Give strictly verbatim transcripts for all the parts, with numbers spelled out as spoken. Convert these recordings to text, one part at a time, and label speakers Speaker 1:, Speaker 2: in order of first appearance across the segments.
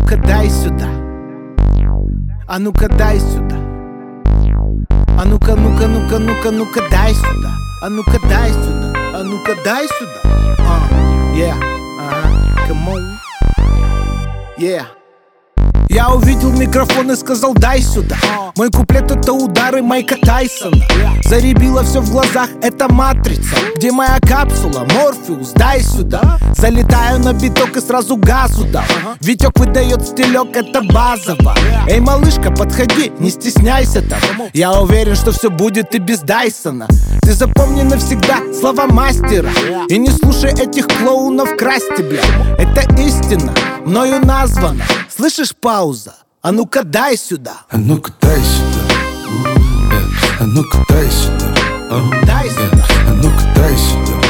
Speaker 1: ну-ка дай сюда. А ну-ка дай сюда. А ну-ка, ну-ка, ну-ка, ну-ка, ну-ка дай сюда. А ну-ка дай сюда. А ну-ка дай сюда. uh, Yeah, ага, come on. Yeah. Я увидел микрофон и сказал: дай сюда. Мой куплет — это удары Майка Тайсона. Заребило все в глазах, это матрица. Где моя капсула? Морфеус, дай сюда. Залетаю на биток и сразу газу дал. Витек выдает стилек, это базово. Эй, малышка, подходи, не стесняйся там. Я уверен, что все будет и без Дайсона. Ты запомни навсегда слова мастера. И не слушай этих клоунов, красти, бля. Это истина, мною названа. Слышишь, пауза? А ну-ка дай сюда.
Speaker 2: А ну-ка дай сюда. А ну-ка дай сюда.
Speaker 1: Дай сюда.
Speaker 2: А ну-ка дай сюда.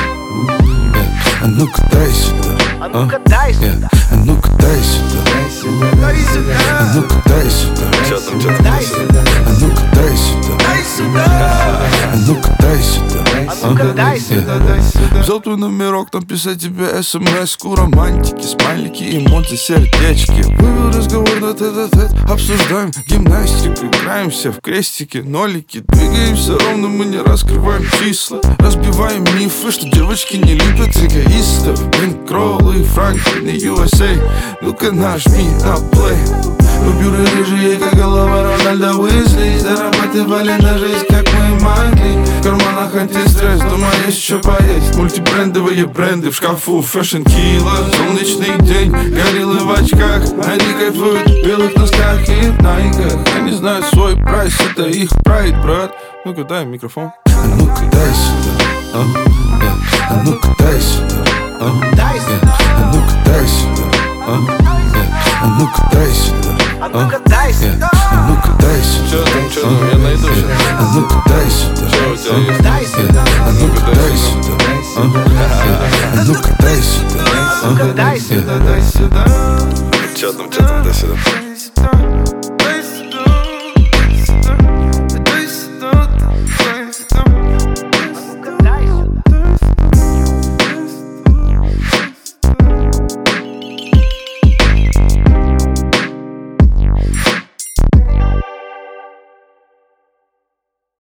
Speaker 2: А ну-ка дай сюда.
Speaker 1: А ну-ка дай сюда.
Speaker 2: А ну-ка дай сюда.
Speaker 1: Дай сюда.
Speaker 2: А ну-ка дай сюда.
Speaker 3: Чё там, чё там?
Speaker 1: Дай сюда.
Speaker 2: А ну-ка дай сюда.
Speaker 1: Дай сюда.
Speaker 2: А ну-ка дай сюда.
Speaker 1: А ну-ка дай сюда.
Speaker 2: Взял твой номерок, написать тебе смс-ку, романтики, смайлики, эмодзи, сердечки. Вывел разговор на тет-а-тет, обсуждаем гимнастику, играемся в крестики, нолики. Двигаемся ровно, мы не раскрываем числа. Разбиваем мифы, что девочки не любят эгоистов. Бенкроллы, Франклин и ю эс эй. Ну-ка нажми на плей. Купюры рыжие, как голова Рональда Уизли. Зарабатывали на жизнь, как мы могли. В карманах антистресс, дома есть что поесть. Мультибрендовые бренды в шкафу, фэшн килла. Солнечный день, гориллы в очках. Они кайфуют в белых носках и в найках. Они знают свой прайс, это их прайд, брат. Ну-ка дай микрофон. А ну-ка дай сюда. А, а ну-ка дай сюда. А,
Speaker 1: Дай сюда.
Speaker 2: а ну-ка дай сюда. А, а ну-ка дай сюда.
Speaker 1: А ну-ка дай сюда.
Speaker 2: А ну-ка дай сюда.
Speaker 3: Чё там, чё там? Я найду сейчас.
Speaker 2: А ну-ка дай сюда.
Speaker 3: Чё у тебя есть?
Speaker 1: Дай сюда.
Speaker 2: А ну-ка дай сюда. А ну-ка дай сюда.
Speaker 1: А ну-ка дай сюда.
Speaker 3: Чё там, чё там, дай сюда.